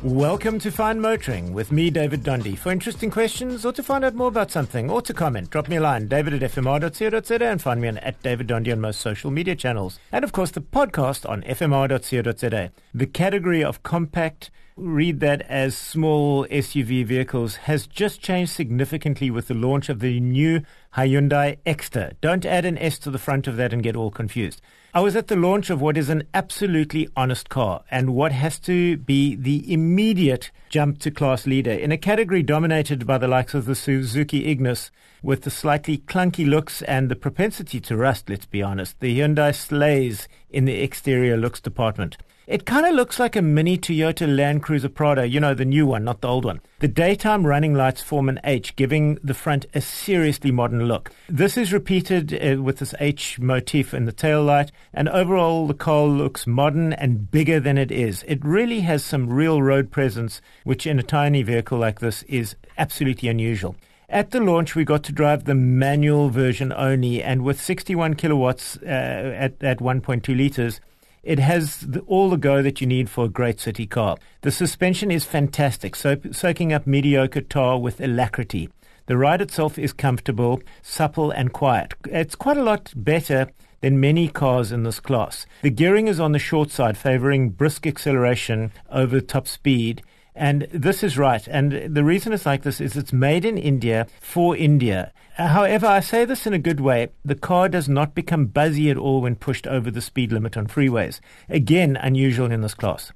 Welcome to Fine Motoring with me, David Dondy. For interesting questions or to find out more about something or to comment, drop me a line, david@fmr.co.za, and find me on @DavidDondy on most social media channels. And of course, the podcast on fmr.co.za. The category of compact, read that as small SUV vehicles, has just changed significantly with the launch of the new Hyundai Exter. Don't add an S to the front of that and get all confused. I was at the launch of what is an absolutely honest car and what has to be the immediate jump to class leader in a category dominated by the likes of the Suzuki Ignis with the slightly clunky looks and the propensity to rust, let's be honest. The Hyundai slays in the exterior looks department. It kind of looks like a mini Toyota Land Cruiser Prado, you know, the new one, not the old one. The daytime running lights form an H, giving the front a seriously modern look. This is repeated with this H motif in the tail light, and overall the car looks modern and bigger than it is. It really has some real road presence, which in a tiny vehicle like this is absolutely unusual. At the launch, we got to drive the manual version only, and with 61 kilowatts at 1.2 litres, it has all the go that you need for a great city car. The suspension is fantastic, soaking up mediocre tar with alacrity. The ride itself is comfortable, supple and quiet. It's quite a lot better than many cars in this class. The gearing is on the short side, favouring brisk acceleration over top speed. And this is right. And the reason it's like this is it's made in India for India. However, I say this in a good way. The car does not become buzzy at all when pushed over the speed limit on freeways. Again, unusual in this class.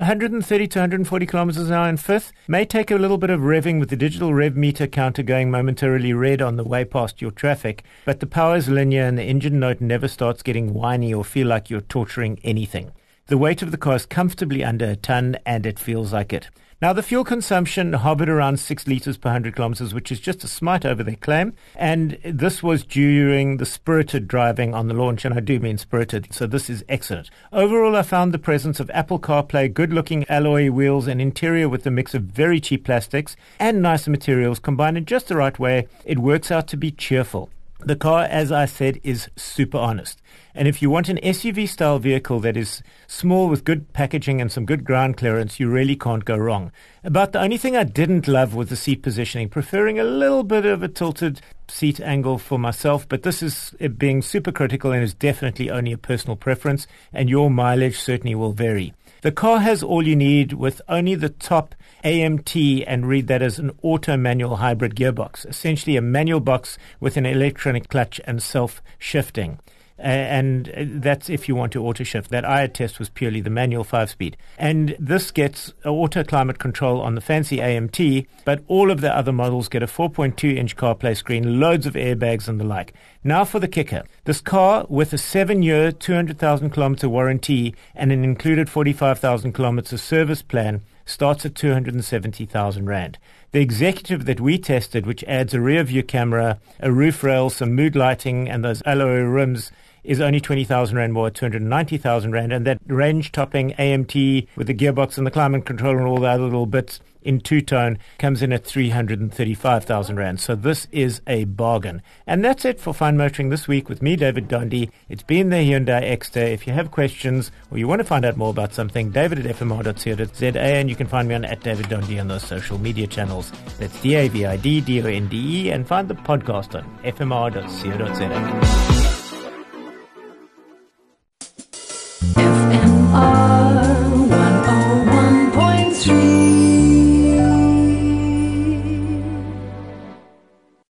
130 to 140 kilometers an hour in fifth may take a little bit of revving with the digital rev meter counter going momentarily red on the way past your traffic, but the power is linear and the engine note never starts getting whiny or feel like you're torturing anything. The weight of the car is comfortably under a ton and it feels like it. Now, the fuel consumption hovered around 6 litres per 100 kilometers, which is just a smite over their claim. And this was during the spirited driving on the launch, and I do mean spirited, so this is excellent. Overall, I found the presence of Apple CarPlay, good-looking alloy wheels, and interior with a mix of very cheap plastics and nicer materials combined in just the right way. It works out to be cheerful. The car, as I said, is super honest. And if you want an SUV-style vehicle that is small with good packaging and some good ground clearance, you really can't go wrong. About the only thing I didn't love was the seat positioning, preferring a little bit of a tilted seat angle for myself, but this is it being super critical and is definitely only a personal preference, and your mileage certainly will vary. The car has all you need with only the top AMT, and read that as an auto-manual hybrid gearbox, essentially a manual box with an electronic clutch and self-shifting. And that's if you want to auto shift. That I had test was purely the manual 5-speed. And this gets auto climate control on the fancy AMT, but all of the other models get a 4.2-inch CarPlay screen, loads of airbags and the like. Now for the kicker. This car, with a 7-year, 200,000 kilometer warranty and an included 45,000 kilometer service plan, starts at 270,000 Rand. The executive that we tested, which adds a rear view camera, a roof rail, some mood lighting, and those alloy rims, is only 20,000 Rand more at 290,000 Rand. And that range-topping AMT with the gearbox and the climate control and all the other little bits in two-tone comes in at 335,000 Rand. So this is a bargain. And that's it for Fine Motoring this week with me, David Dondy. It's been the Hyundai Exter. If you have questions or you want to find out more about something, david@fmr.co.za, and you can find me on @DavidDondy on those social media channels. That's DavidDonde, and find the podcast on fmr.co.za.